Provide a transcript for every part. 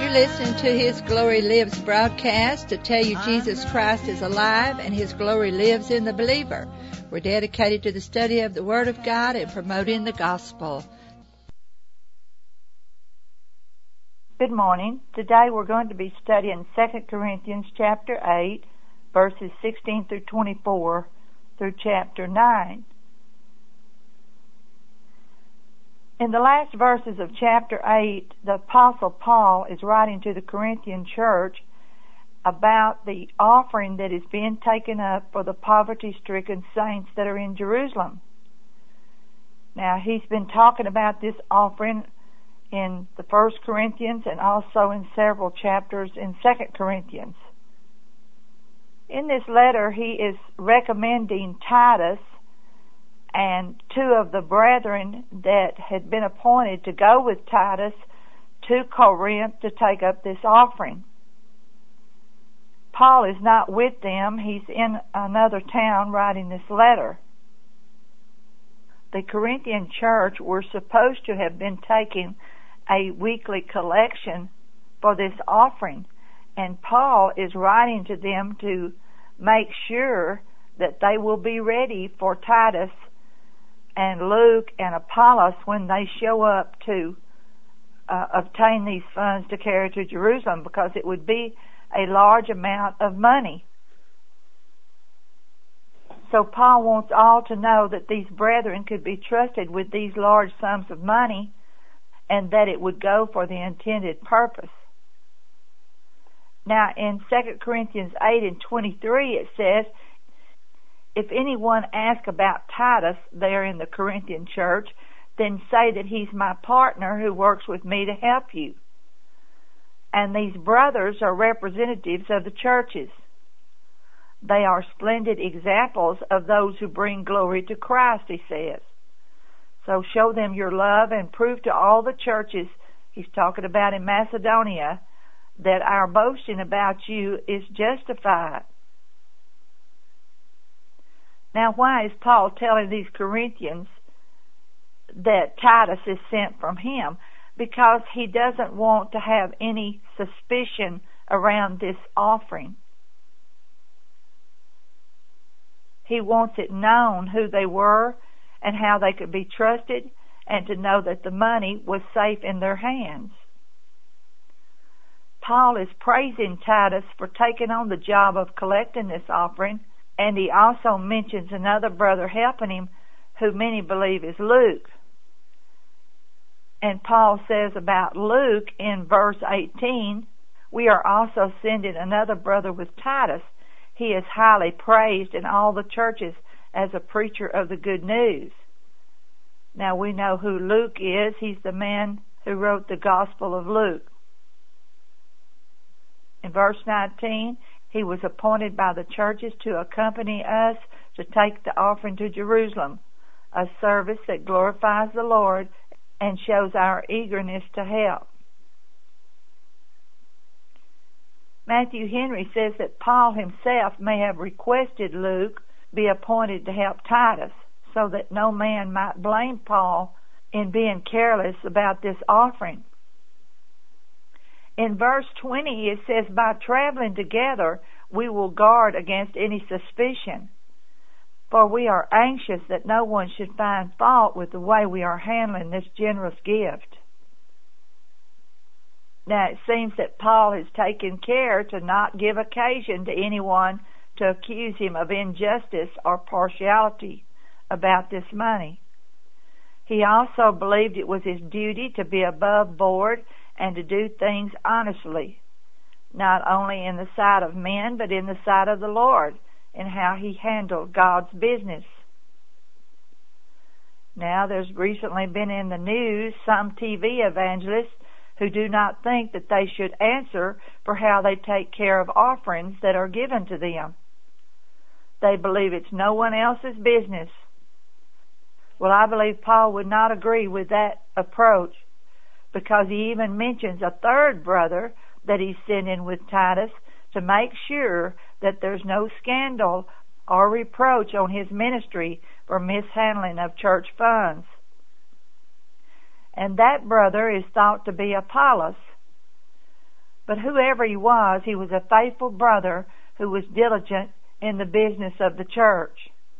You're listening to His Glory Lives broadcast to tell you Jesus Christ is alive and His glory lives in the believer. We're dedicated to the study of the Word of God and promoting the gospel. Good morning. Today we're going to be studying 2 Corinthians chapter 8, verses 16 through 24 through chapter 9. In the last verses of chapter 8, the Apostle Paul is writing to the Corinthian church about the offering that is being taken up for the poverty-stricken saints that are in Jerusalem. Now, he's been talking about this offering in the 1 Corinthians and also in several chapters in 2 Corinthians. In this letter, he is recommending Titus and two of the brethren that had been appointed to go with Titus to Corinth to take up this offering. Paul is not with them. He's in another town writing this letter. The Corinthian church were supposed to have been taking a weekly collection for this offering, and Paul is writing to them to make sure that they will be ready for Titus and Luke and Apollos when they show up to obtain these funds to carry to Jerusalem, because it would be a large amount of money. So Paul wants all to know that these brethren could be trusted with these large sums of money and that it would go for the intended purpose. Now in 2 Corinthians 8 and 23 it says, if anyone asks about Titus there in the Corinthian church, then say that he's my partner who works with me to help you. And these brothers are representatives of the churches. They are splendid examples of those who bring glory to Christ, he says. So show them your love and prove to all the churches, he's talking about in Macedonia, that our boasting about you is justified. Now, why is Paul telling these Corinthians that Titus is sent from him? Because he doesn't want to have any suspicion around this offering. He wants it known who they were and how they could be trusted, and to know that the money was safe in their hands. Paul is praising Titus for taking on the job of collecting this offering, and he also mentions another brother helping him, who many believe is Luke. And Paul says about Luke in verse 18, we are also sending another brother with Titus. He is highly praised in all the churches as a preacher of the good news. Now we know who Luke is. He's the man who wrote the Gospel of Luke. In verse 19, he was appointed by the churches to accompany us to take the offering to Jerusalem, a service that glorifies the Lord and shows our eagerness to help. Matthew Henry says that Paul himself may have requested Luke be appointed to help Titus, so that no man might blame Paul in being careless about this offering. In verse 20 it says, by traveling together we will guard against any suspicion, for we are anxious that no one should find fault with the way we are handling this generous gift. Now it seems that Paul has taken care to not give occasion to anyone to accuse him of injustice or partiality about this money. He also believed it was his duty to be above board and to do things honestly, not only in the sight of men, but in the sight of the Lord, in how he handled God's business. Now, there's recently been in the news some TV evangelists who do not think that they should answer for how they take care of offerings that are given to them. They believe it's no one else's business. Well, I believe Paul would not agree with that approach, because he even mentions a third brother that he's sending with Titus to make sure that there's no scandal or reproach on his ministry for mishandling of church funds. And that brother is thought to be Apollos. But whoever he was a faithful brother who was diligent in the business of the church.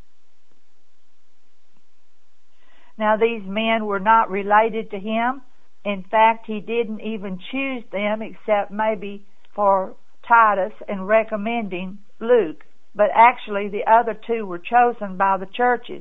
Now these men were not related to him. In fact, he didn't even choose them except maybe for Titus and recommending Luke. But actually the other two were chosen by the churches.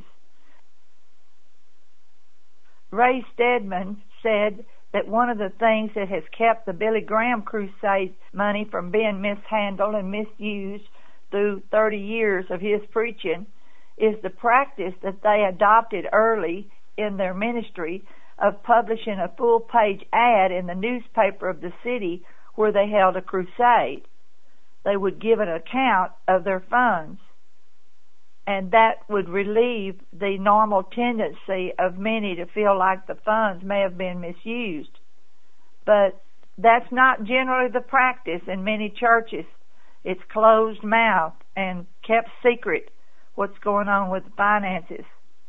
Ray Stedman said that one of the things that has kept the Billy Graham crusade money from being mishandled and misused through 30 years of his preaching is the practice that they adopted early in their ministry of publishing a full-page ad in the newspaper of the city where they held a crusade. They would give an account of their funds, and that would relieve the normal tendency of many to feel like the funds may have been misused. But that's not generally the practice in many churches. It's closed mouth and kept secret what's going on with the finances.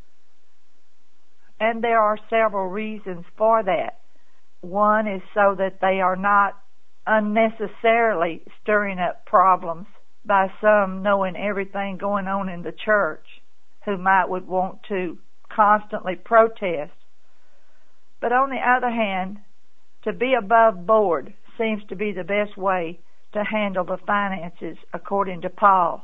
And there are several reasons for that. One is so that they are not unnecessarily stirring up problems by some knowing everything going on in the church who would want to constantly protest. But on the other hand, to be above board seems to be the best way to handle the finances according to Paul.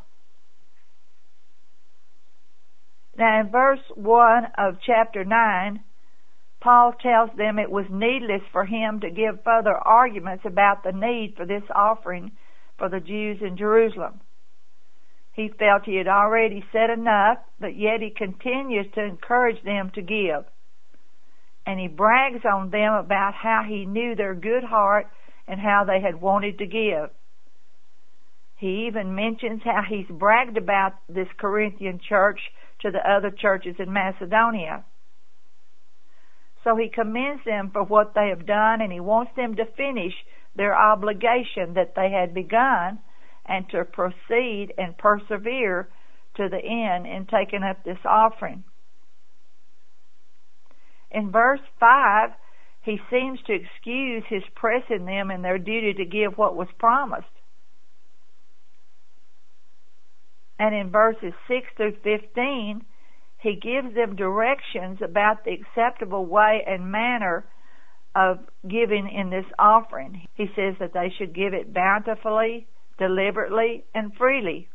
Now in verse 1 of chapter 9, Paul tells them it was needless for him to give further arguments about the need for this offering for the Jews in Jerusalem. He felt he had already said enough, but yet he continues to encourage them to give. And he brags on them about how he knew their good heart and how they had wanted to give. He even mentions how he's bragged about this Corinthian church to the other churches in Macedonia. So he commends them for what they have done, and he wants them to finish their obligation that they had begun and to proceed and persevere to the end in taking up this offering. In verse 5, he seems to excuse his pressing them in their duty to give what was promised. And in verses 6 through 15, he gives them directions about the acceptable way and manner of giving in this offering. He says that they should give it bountifully, deliberately, and freely.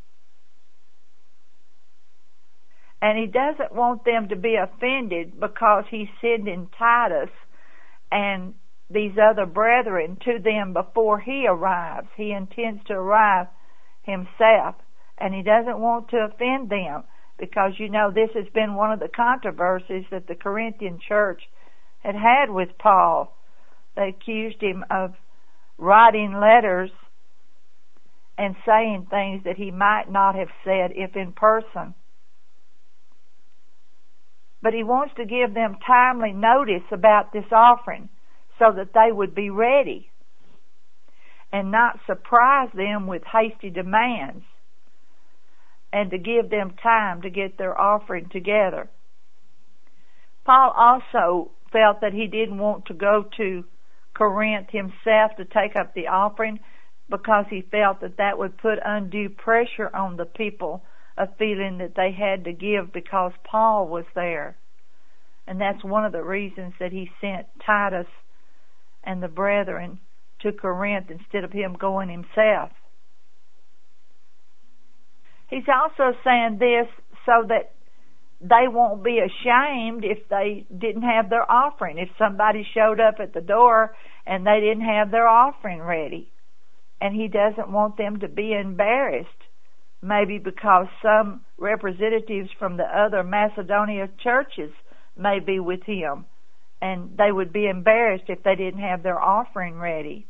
And he doesn't want them to be offended because he's sending Titus and these other brethren to them before he arrives. He intends to arrive himself, and he doesn't want to offend them because, this has been one of the controversies that the Corinthian church had with Paul. They accused him of writing letters and saying things that he might not have said if in person. But he wants to give them timely notice about this offering so that they would be ready and not surprise them with hasty demands, and to give them time to get their offering together. Paul also felt that he didn't want to go to Corinth himself to take up the offering because he felt that that would put undue pressure on the people of feeling that they had to give because Paul was there. And that's one of the reasons that he sent Titus and the brethren to Corinth instead of him going himself. He's also saying this so that they won't be ashamed if they didn't have their offering. If somebody showed up at the door and they didn't have their offering ready. And he doesn't want them to be embarrassed, maybe because some representatives from the other Macedonia churches may be with him, and they would be embarrassed if they didn't have their offering ready.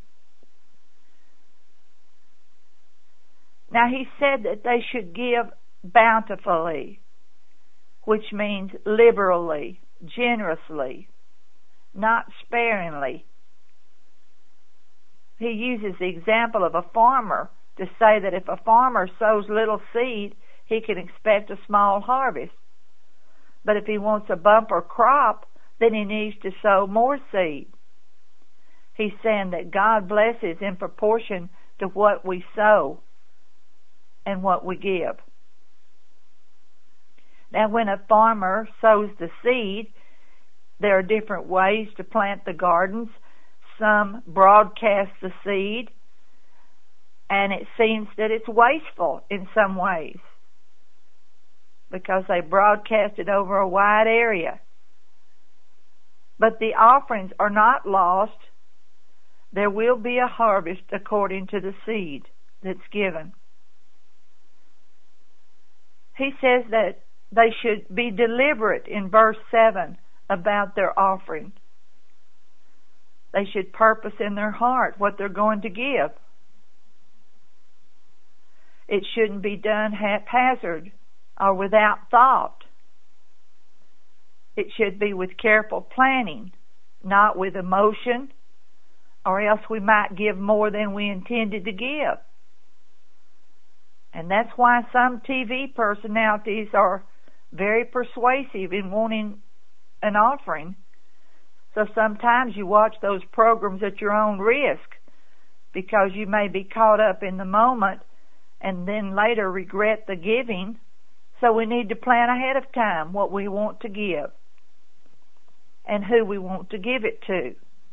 Now he said that they should give bountifully, which means liberally, generously, not sparingly. He uses the example of a farmer to say that if a farmer sows little seed, he can expect a small harvest. But if he wants a bumper crop, then he needs to sow more seed. He's saying that God blesses in proportion to what we sow and what we give. Now, when a farmer sows the seed, there are different ways to plant the gardens. Some broadcast the seed, and it seems that it's wasteful in some ways because they broadcast it over a wide area. But the offerings are not lost. There will be a harvest according to the seed that's given. He says that they should be deliberate in verse 7 about their offering. They should purpose in their heart what they're going to give. It shouldn't be done haphazard or without thought. It should be with careful planning, not with emotion, or else we might give more than we intended to give. And that's why some TV personalities are very persuasive in wanting an offering. So sometimes you watch those programs at your own risk because you may be caught up in the moment and then later regret the giving. So we need to plan ahead of time what we want to give and who we want to give it to.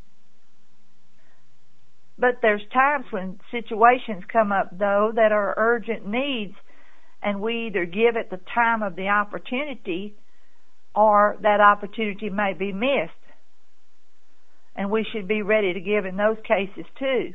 But there's times when situations come up, though, that are urgent needs, and we either give at the time of the opportunity or that opportunity may be missed. And we should be ready to give in those cases too.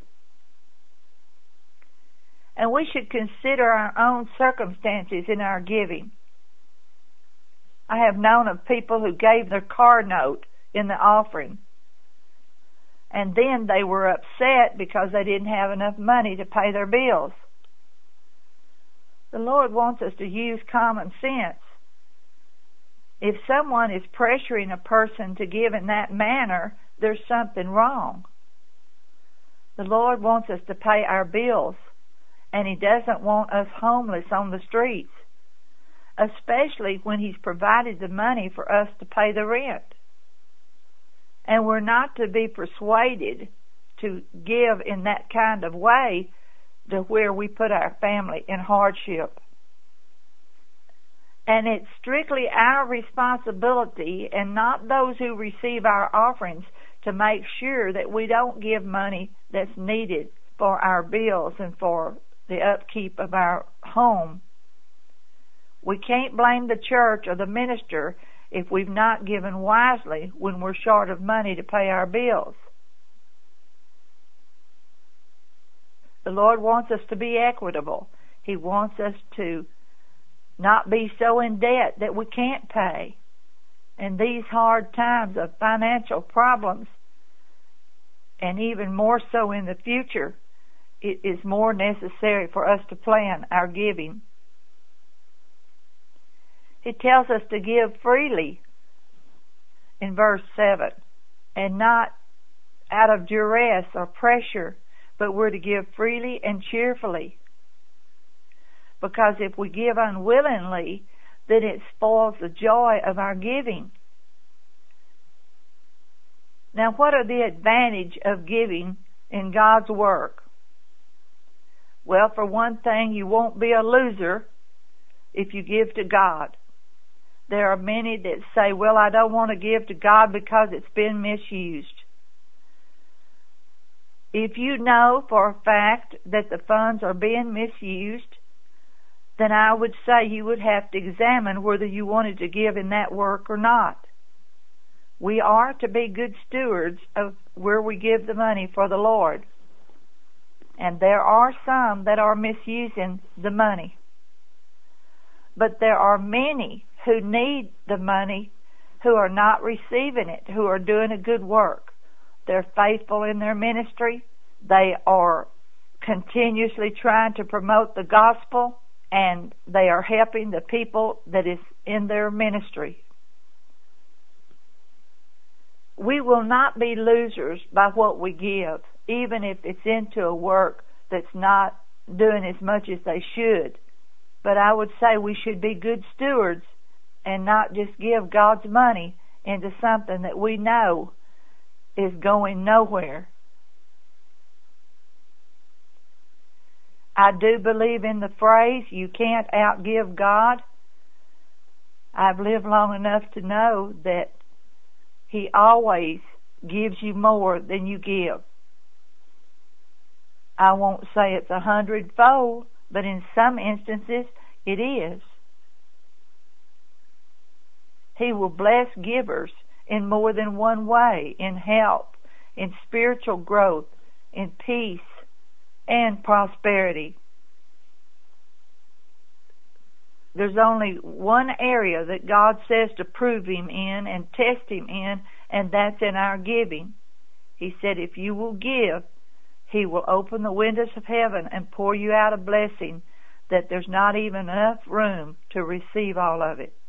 And we should consider our own circumstances in our giving. I have known of people who gave their car note in the offering, and then they were upset because they didn't have enough money to pay their bills. The Lord wants us to use common sense. If someone is pressuring a person to give in that manner, there's something wrong. The Lord wants us to pay our bills, and He doesn't want us homeless on the streets, especially when He's provided the money for us to pay the rent. And we're not to be persuaded to give in that kind of way to where we put our family in hardship. And it's strictly our responsibility and not those who receive our offerings to make sure that we don't give money that's needed for our bills and for the upkeep of our home. We can't blame the church or the minister if we've not given wisely when we're short of money to pay our bills. The Lord wants us to be equitable. He wants us to not be so in debt that we can't pay. In these hard times of financial problems, and even more so in the future, it is more necessary for us to plan our giving. It tells us to give freely in verse 7, and not out of duress or pressure, but we're to give freely and cheerfully. Because if we give unwillingly, then it spoils the joy of our giving. Now, what are the advantages of giving in God's work? Well, for one thing, you won't be a loser if you give to God. There are many that say, well, I don't want to give to God because it's been misused. If you know for a fact that the funds are being misused, then I would say you would have to examine whether you wanted to give in that work or not. We are to be good stewards of where we give the money for the Lord. And there are some that are misusing the money. But there are many who need the money who are not receiving it, who are doing a good work. They're faithful in their ministry. They are continuously trying to promote the gospel, and they are helping the people that is in their ministry. We will not be losers by what we give, even if it's into a work that's not doing as much as they should. But I would say we should be good stewards and not just give God's money into something that we know is going nowhere I do believe in the phrase, you can't outgive God. I've lived long enough to know that He always gives you more than you give. I won't say it's 100-fold, but in some instances it is. He will bless givers in more than one way, in health, in spiritual growth, in peace, and prosperity. There's only one area that God says to prove Him in and test Him in, and that's in our giving. He said, if you will give, He will open the windows of heaven and pour you out a blessing that there's not even enough room to receive all of it.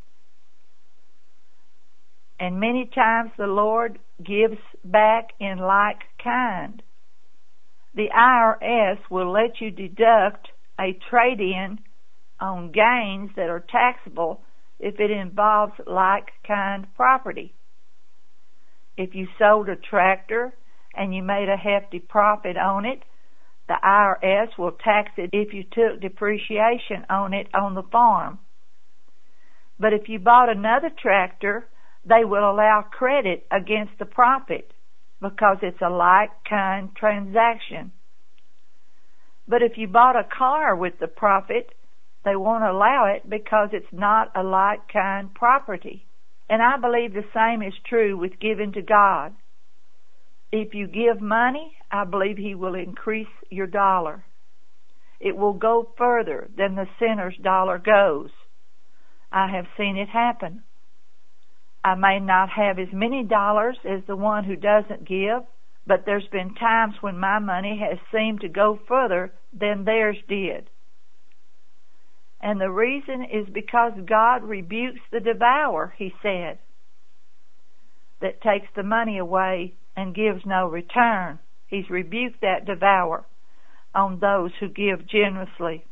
And many times the Lord gives back in like kind. The IRS will let you deduct a trade-in on gains that are taxable if it involves like-kind property. If you sold a tractor and you made a hefty profit on it, the IRS will tax it if you took depreciation on it on the farm. But if you bought another tractor, they will allow credit against the profit because it's a like-kind transaction. But if you bought a car with the profit, they won't allow it because it's not a like-kind property. And I believe the same is true with giving to God. If you give money, I believe He will increase your dollar. It will go further than the sinner's dollar goes. I have seen it happen. I may not have as many dollars as the one who doesn't give, but there's been times when my money has seemed to go further than theirs did. And the reason is because God rebukes the devourer, He said, that takes the money away and gives no return. He's rebuked that devourer on those who give generously.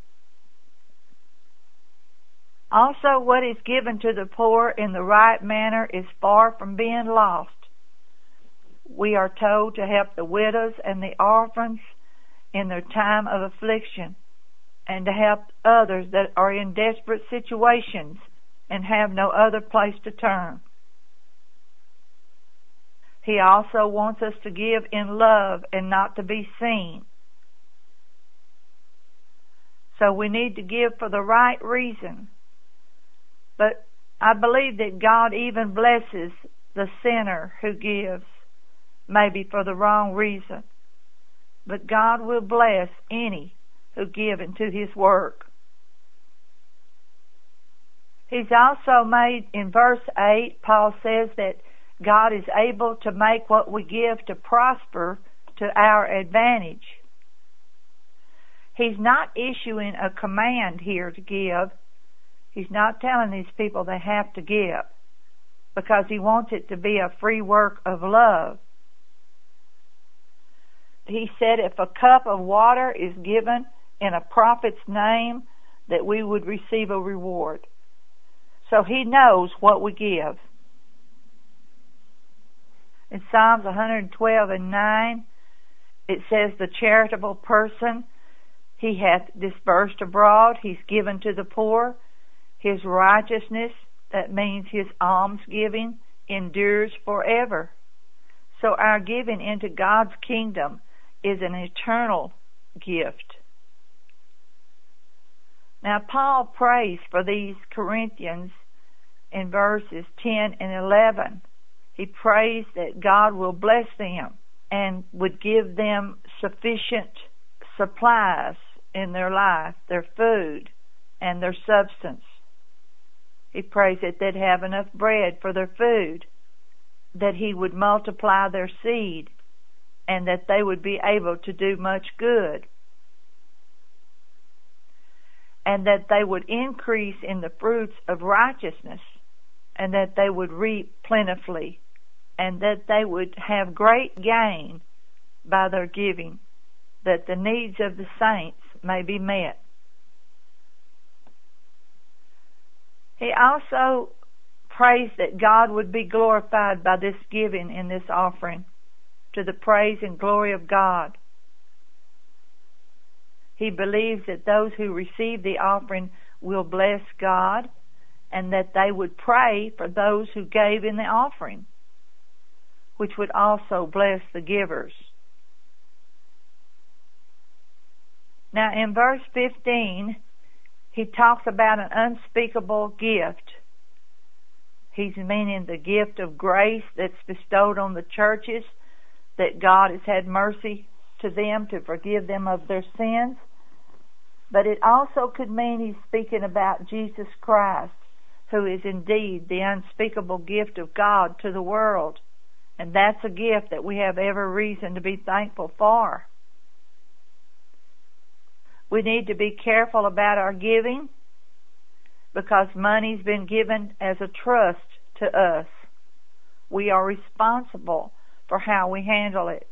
Also, what is given to the poor in the right manner is far from being lost. We are told to help the widows and the orphans in their time of affliction, and to help others that are in desperate situations and have no other place to turn. He also wants us to give in love and not to be seen. So we need to give for the right reason. But I believe that God even blesses the sinner who gives, maybe for the wrong reason. But God will bless any who give into His work. He's also made, in verse 8, Paul says that God is able to make what we give to prosper to our advantage. He's not issuing a command here to give. He's not telling these people they have to give, because He wants it to be a free work of love. He said if a cup of water is given in a prophet's name, that we would receive a reward. So He knows what we give. In Psalms 112:9, it says, the charitable person, he hath dispersed abroad, he's given to the poor. His righteousness, that means his almsgiving, endures forever. So our giving into God's kingdom is an eternal gift. Now Paul prays for these Corinthians in verses 10 and 11. He prays that God will bless them and would give them sufficient supplies in their life, their food and their substance. He prays that they'd have enough bread for their food, that He would multiply their seed, and that they would be able to do much good, and that they would increase in the fruits of righteousness, and that they would reap plentifully, and that they would have great gain by their giving, that the needs of the saints may be met. He also prays that God would be glorified by this giving in this offering, to the praise and glory of God. He believes that those who receive the offering will bless God, and that they would pray for those who gave in the offering, which would also bless the givers. Now in verse 15, he talks about an unspeakable gift. He's meaning the gift of grace that's bestowed on the churches, that God has had mercy to them to forgive them of their sins. But it also could mean he's speaking about Jesus Christ, who is indeed the unspeakable gift of God to the world. And that's a gift that we have every reason to be thankful for. We need to be careful about our giving, because money's been given as a trust to us. We are responsible for how we handle it.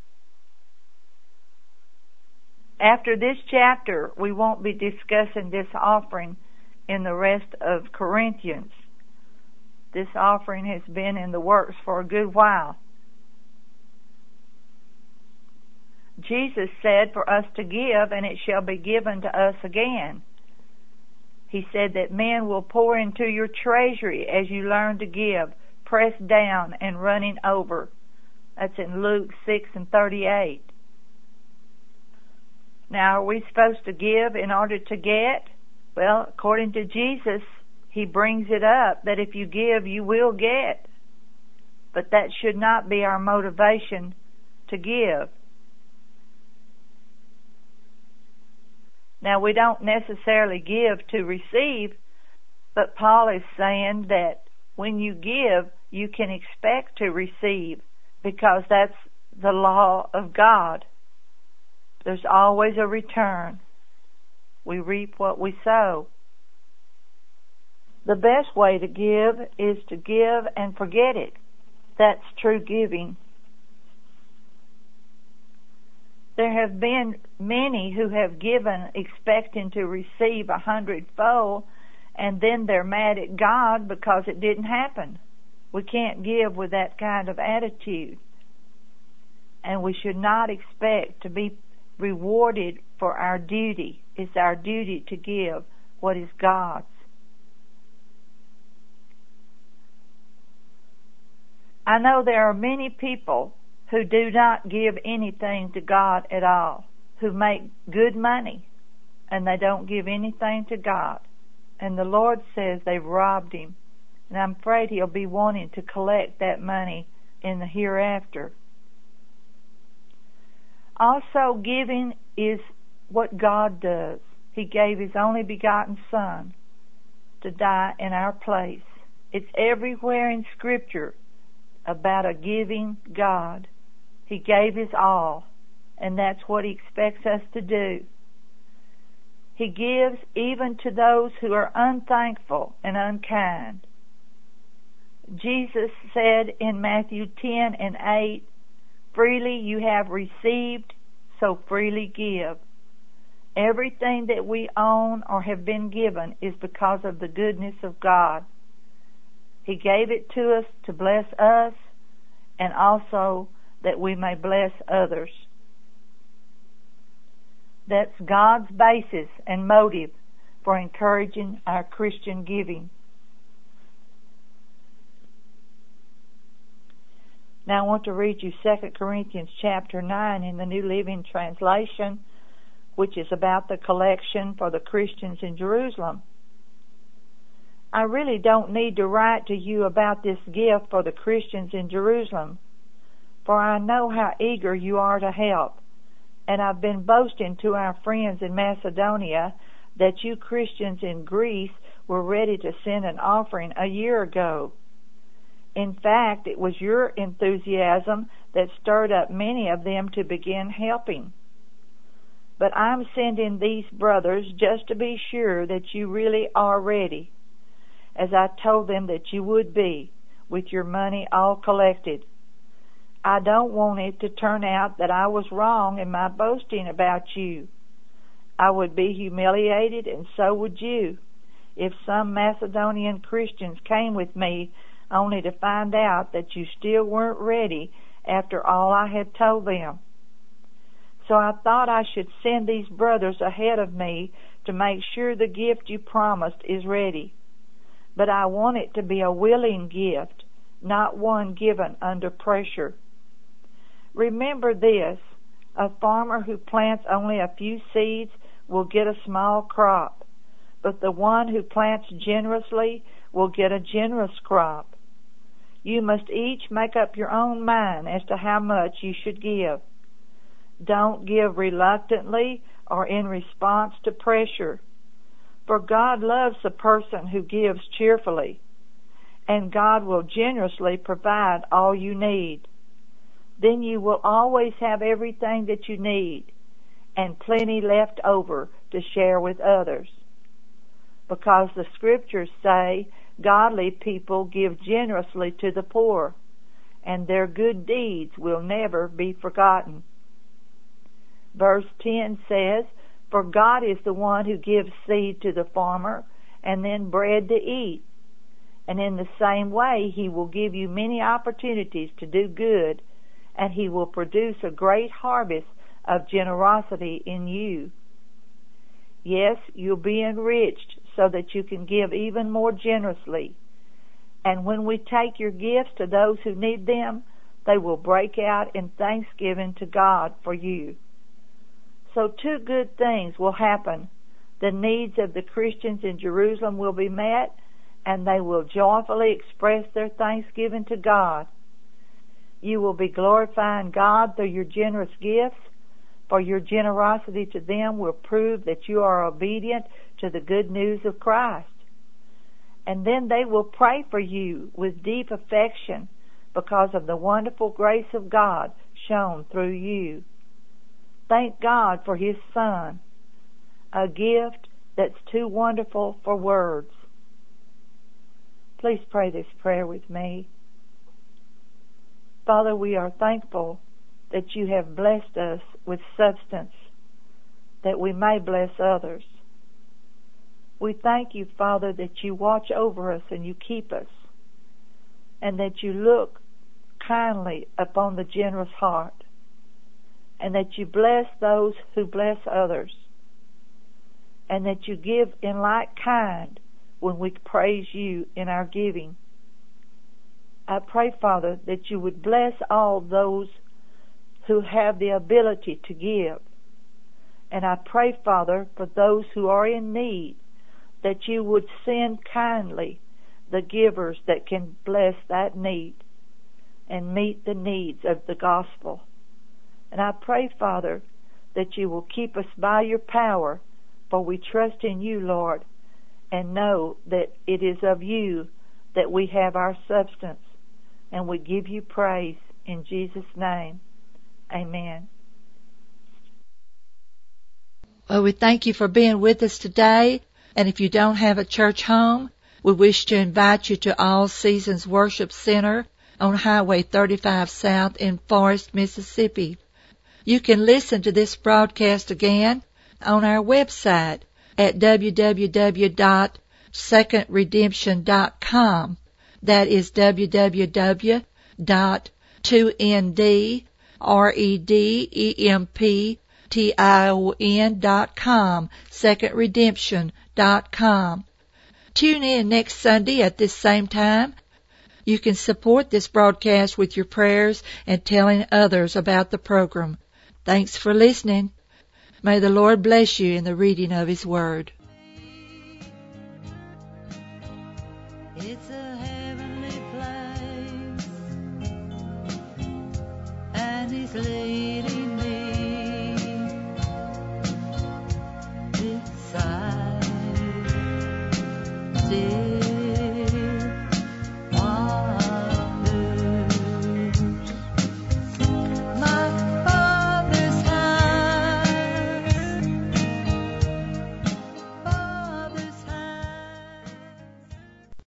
After this chapter, we won't be discussing this offering in the rest of Corinthians. This offering has been in the works for a good while. Jesus said for us to give, and it shall be given to us again. He said that men will pour into your treasury as you learn to give, pressed down and running over. That's in Luke 6:38. Now, are we supposed to give in order to get? Well, according to Jesus, he brings it up that if you give, you will get. But that should not be our motivation to give. Now, we don't necessarily give to receive, but Paul is saying that when you give, you can expect to receive, because that's the law of God. There's always a return. We reap what we sow. The best way to give is to give and forget it. That's true giving. There have been many who have given expecting to receive 100-fold, and then they're mad at God because it didn't happen. We can't give with that kind of attitude. And we should not expect to be rewarded for our duty. It's our duty to give what is God's. I know there are many people who do not give anything to God at all, who make good money, and they don't give anything to God. And the Lord says they've robbed him. And I'm afraid he'll be wanting to collect that money in the hereafter. Also, giving is what God does. He gave his only begotten Son to die in our place. It's everywhere in Scripture about a giving God. He gave his all, and that's what he expects us to do. He gives even to those who are unthankful and unkind. Jesus said in Matthew 10:8, "Freely you have received, so freely give." Everything that we own or have been given is because of the goodness of God. He gave it to us to bless us, and also that we may bless others. That's God's basis and motive for encouraging our Christian giving. Now I want to read you 2 Corinthians chapter 9 in the New Living Translation, which is about the collection for the Christians in Jerusalem. I really don't need to write to you about this gift for the Christians in Jerusalem, for I know how eager you are to help, and I've been boasting to our friends in Macedonia that you Christians in Greece were ready to send an offering a year ago. In fact, it was your enthusiasm that stirred up many of them to begin helping. But I'm sending these brothers just to be sure that you really are ready, as I told them that you would be, with your money all collected. I don't want it to turn out that I was wrong in my boasting about you. I would be humiliated, and so would you, if some Macedonian Christians came with me only to find out that you still weren't ready after all I had told them. So I thought I should send these brothers ahead of me to make sure the gift you promised is ready. But I want it to be a willing gift, not one given under pressure. Remember this, a farmer who plants only a few seeds will get a small crop, but the one who plants generously will get a generous crop. You must each make up your own mind as to how much you should give. Don't give reluctantly or in response to pressure, for God loves the person who gives cheerfully, and God will generously provide all you need. Then you will always have everything that you need and plenty left over to share with others. Because the scriptures say godly people give generously to the poor, and their good deeds will never be forgotten. Verse 10 says, "For God is the one who gives seed to the farmer and then bread to eat. And in the same way, He will give you many opportunities to do good, and He will produce a great harvest of generosity in you." Yes, you'll be enriched so that you can give even more generously. And when we take your gifts to those who need them, they will break out in thanksgiving to God for you. So two good things will happen. The needs of the Christians in Jerusalem will be met, and they will joyfully express their thanksgiving to God. You will be glorifying God through your generous gifts, for your generosity to them will prove that you are obedient to the good news of Christ. And then they will pray for you with deep affection because of the wonderful grace of God shown through you. Thank God for His Son, a gift that's too wonderful for words. Please pray this prayer with me. Father, we are thankful that you have blessed us with substance, that we may bless others. We thank you, Father, that you watch over us and you keep us, and that you look kindly upon the generous heart, and that you bless those who bless others, and that you give in like kind when we praise you in our giving. I pray, Father, that you would bless all those who have the ability to give. And I pray, Father, for those who are in need, that you would send kindly the givers that can bless that need and meet the needs of the gospel. And I pray, Father, that you will keep us by your power, for we trust in you, Lord, and know that it is of you that we have our substance. And we give you praise in Jesus' name. Amen. Well, we thank you for being with us today. And if you don't have a church home, we wish to invite you to All Seasons Worship Center on Highway 35 South in Forest, Mississippi. You can listen to this broadcast again on our website at www.secondredemption.com. That is www.2ndredemption.com, secondredemption.com. Tune in next Sunday at this same time. You can support this broadcast with your prayers and telling others about the program. Thanks for listening. May the Lord bless you in the reading of His Word. It's a heavenly place, and He's leading